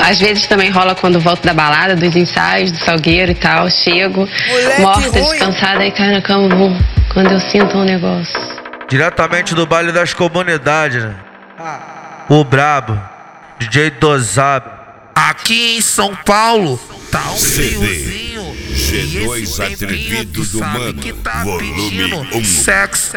Às vezes também rola quando volto da balada, dos ensaios, do Salgueiro e tal. Chego, morta, descansada, e caio na cama, quando eu sinto um negócio. Diretamente do baile das comunidades, né? O brabo, DJ Dozab. Aqui em São Paulo, tá um CD G2 Atrevido do Mano, volume 1. Sexo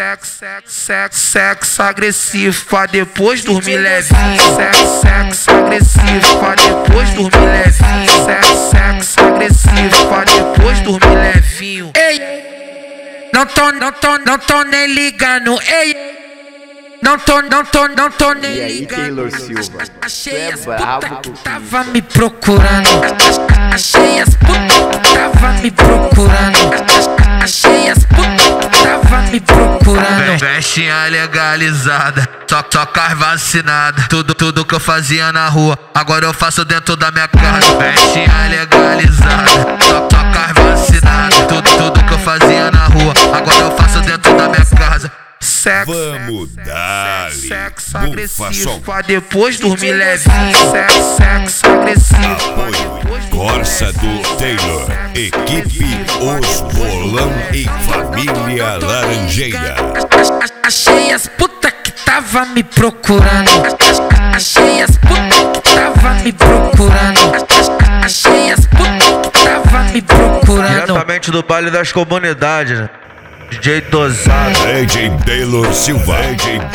agressivo pra depois dormir leve. Sexo agressivo pra depois dormir leve. Sexo agressivo pra depois dormir levinho. Ei, não tô nem ligando. Ei, não tô nem ligando. Taylor Silva, Achei as brabo, puta que tava me procurando. Achei as puta que tava me procurando. Achei as puta que tava me procurando. Vestinha legalizada, só com vacinada. Tudo que eu fazia na rua, agora eu faço dentro da minha casa. Vestinha legalizada, só com vacinada. Tudo que eu fazia na rua, agora eu faço dentro da minha casa. Vamos dar Sexo agressivo pra depois dormir leve. Sexo agressivo. Apoio Corsa do Taylor, equipe Os Bolão e Família Laranjeira. Achei as puta que tava me procurando. Achei as puta que tava me procurando. Achei as puta que tava me procurando. Diretamente do baile das comunidades, né? DJ Dozab. DJ Taylor Silva.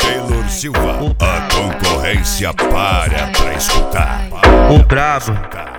A concorrência para pra escutar. O brabo,